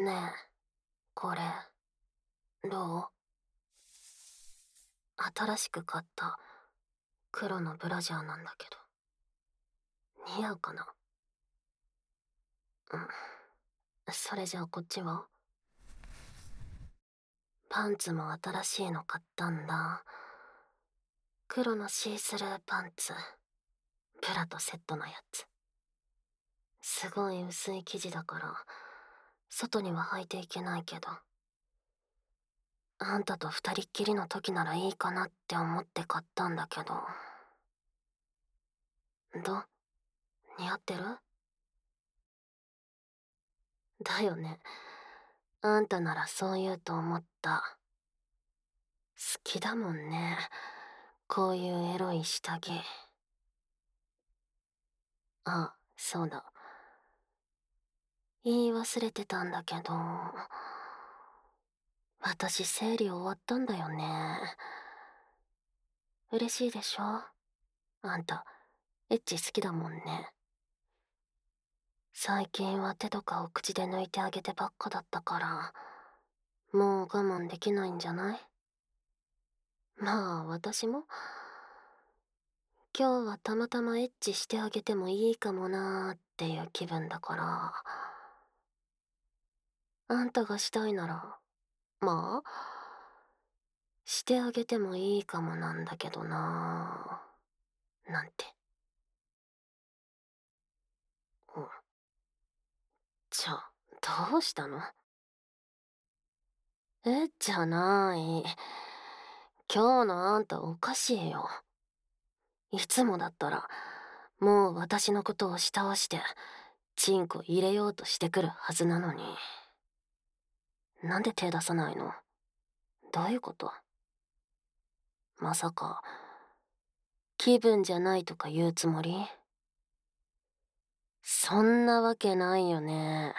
ねえ、これ、どう？新しく買った黒のブラジャーなんだけど、似合うかな？うん。それじゃあこっちは？パンツも新しいの買ったんだ。黒のシースルーパンツ。ブラとセットのやつ。すごい薄い生地だから、外には履いていけないけど、あんたと二人っきりの時ならいいかなって思って買ったんだけど、ど？似合ってる？だよね。あんたならそう言うと思った。好きだもんね。こういうエロい下着。あ、そうだ。言い忘れてたんだけど、私生理終わったんだよね。嬉しいでしょ？あんた、エッチ好きだもんね。最近は手とかを口で抜いてあげてばっかだったから、もう我慢できないんじゃない？まあ、私も、今日はたまたまエッチしてあげてもいいかもなーっていう気分だから、あんたがしたいなら、まあ、してあげてもいいかもなんだけどなー、なんて。うん。じゃあ、どうしたの？じゃない。今日のあんたおかしいよ。いつもだったら、もう私のことを押し倒して、チンコ入れようとしてくるはずなのに。なんで手出さないの？どういうこと？まさか、気分じゃないとか言うつもり？そんなわけないよね。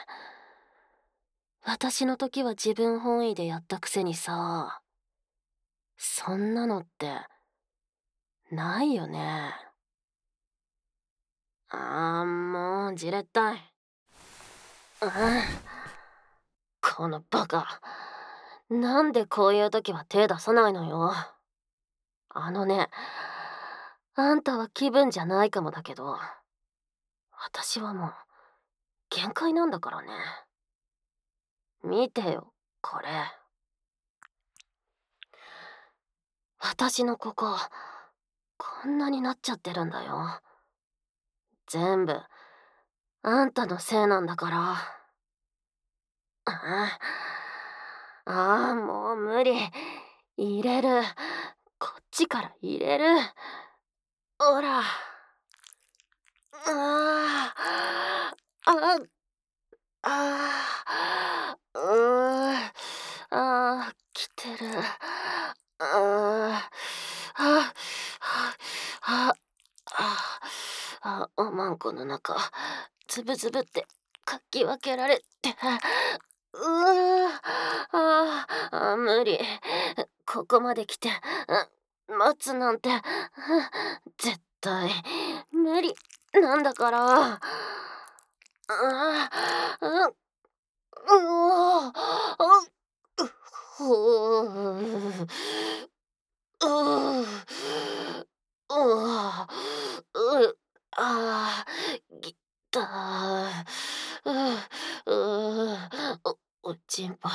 私の時は自分本位でやったくせにさ、そんなのって、ないよね。もう、じれったい。ああ、このバカ。なんでこういう時は手出さないのよ。あのね、あんたは気分じゃないかもだけど、私はもう、限界なんだからね。見てよ、これ。私のここ、こんなになっちゃってるんだよ。全部、あんたのせいなんだから。あもう無理。入れる。こっちから入れる。ほら。ああ、来てる。おまんこの中、つぶつぶってかき分けられて、無理。ここまで来て、待つなんて、絶対、無理なんだから。うおううううあぎたおちんぽ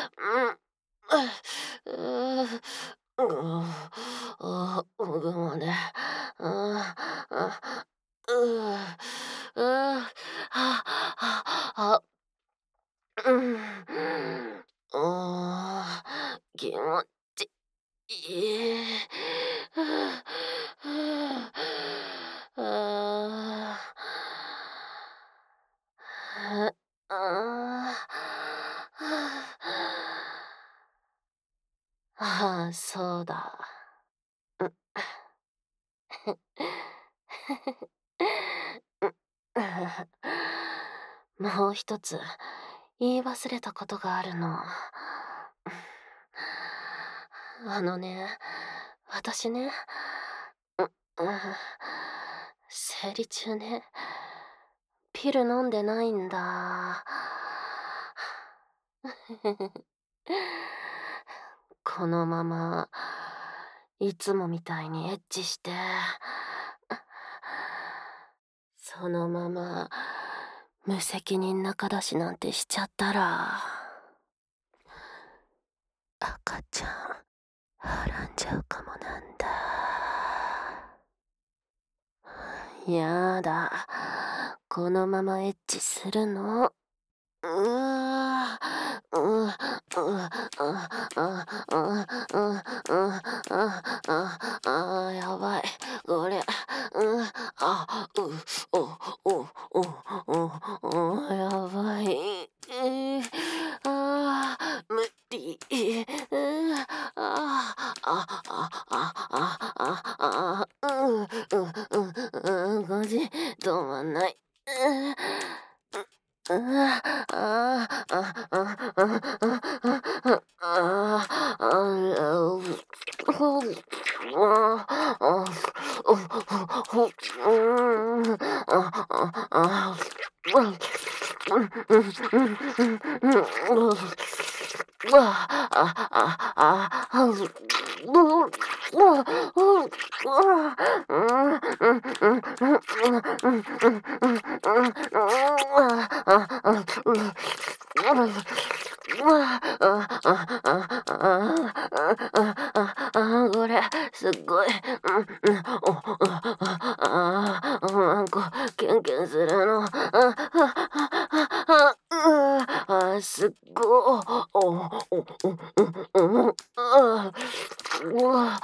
もぐもねあ気持ちいい。ああ、そうだ。うん。もう一つ言い忘れたことがあるの。あのね、私ね、うん、生理中ね、ピル飲んでないんだ。 このまま、いつもみたいにエッチして、そのまま、無責任仲出しなんてしちゃったら、赤ちゃん、はらんじゃうかもなんだ。やだ。このままエッチするの？うわー、うわ、うわ、やばい。俺、お、お、お、やばい。無理。5時、止まんない。うわ、これ、すっごい、なんか、キュンキュンするの。すっごい、うわ、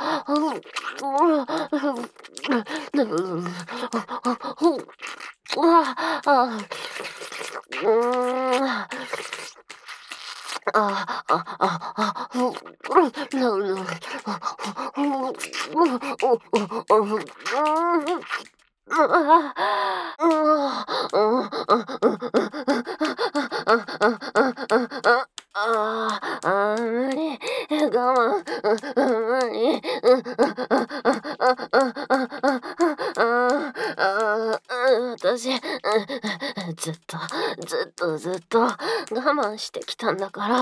無理、我慢、無理、私、ずっと我慢してきたんだから、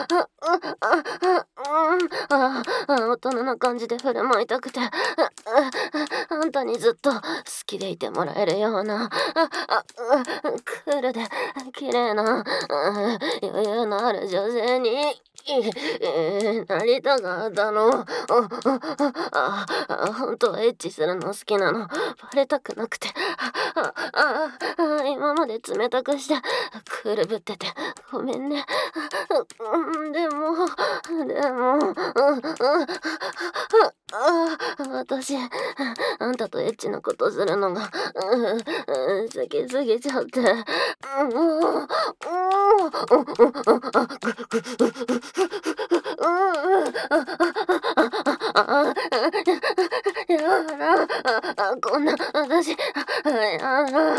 大人な感じで振る舞いたくて、あんたにずっと好きでいてもらえるような、クールで綺麗な、余裕のある女性に、なりたかったの。本当はエッチするの好きなの。バレたくなくて。今まで冷たくして、クールぶってて、ごめんね。でも、私、あんたとエッチなことするのが、好きすぎちゃって。やだ、こんな私、やだ、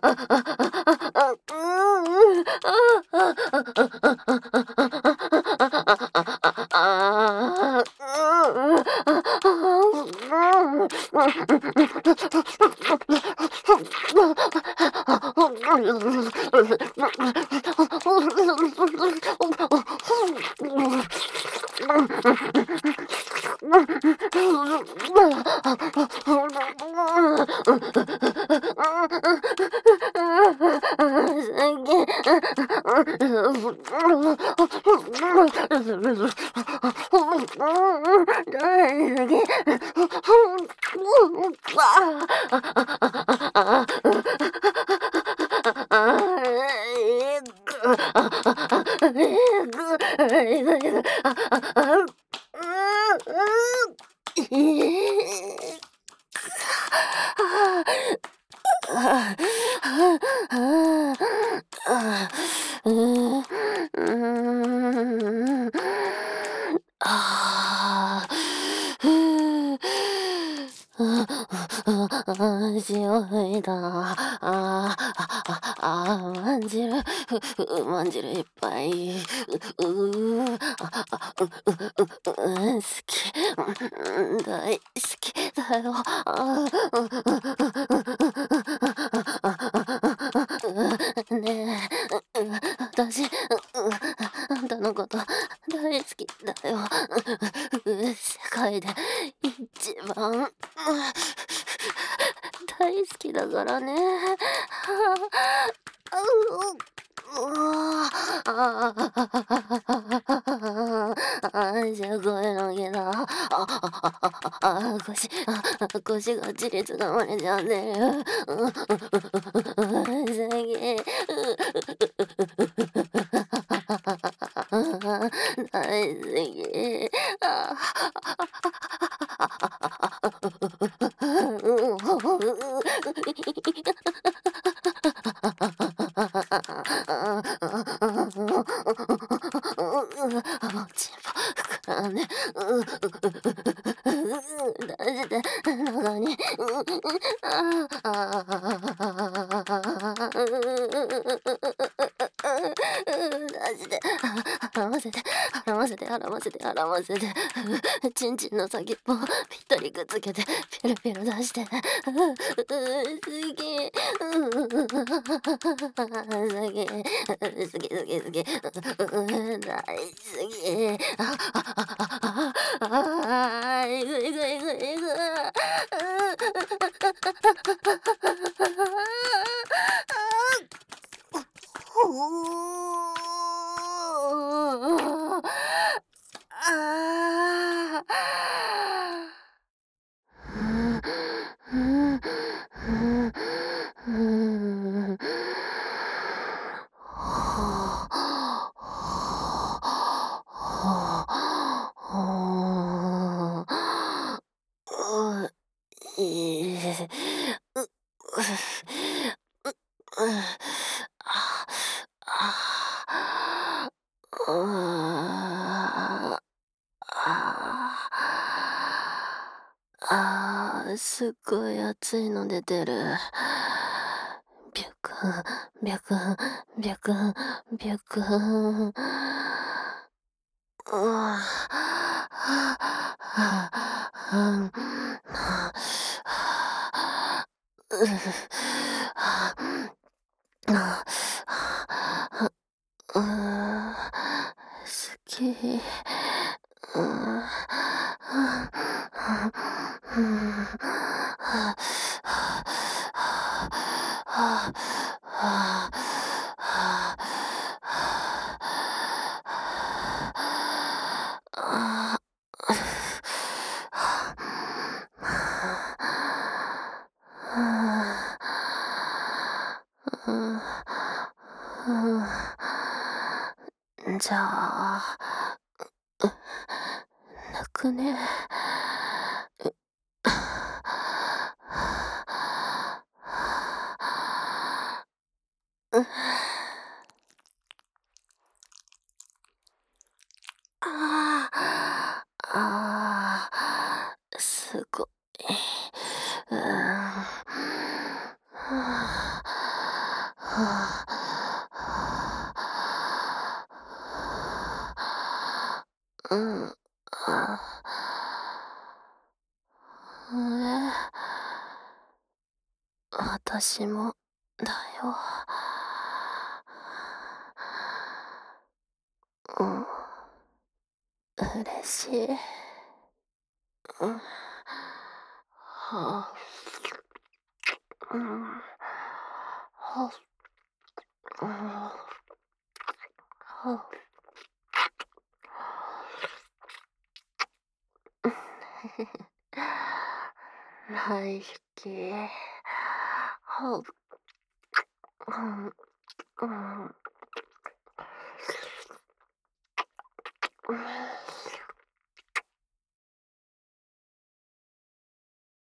血を吹いた。まんじる。まんじるいっぱい。好き。大好きだよ。ねえ、私、 だよ。世界で一番大好きだからね。すごいのけだ。腰がちりつかまれちゃってる。すげえ。大好き。チンポ膨らんで、出して中に、出して、払わせて、払わせて、払わせて、払わせて、ちんちんの先っぽぴったりくっつけて、ピロピロ出して、すげえ、すげえ、すげえ、すげえ、すげえ、大好き。えぐいえぐいえぐいえぐい。ああ。いえ、う、う、う、あ、あ、あ、すっごい熱いの出てる。ビャクン、ビャクン、ビャクン、ビャクン。うわ、好き。じゃあ、泣くね。すごい。うん。うん。私もだよ。うん、嬉しい。うん、はあ、うん、はあ、うん、はあ、大好き。はあ、うん、うん。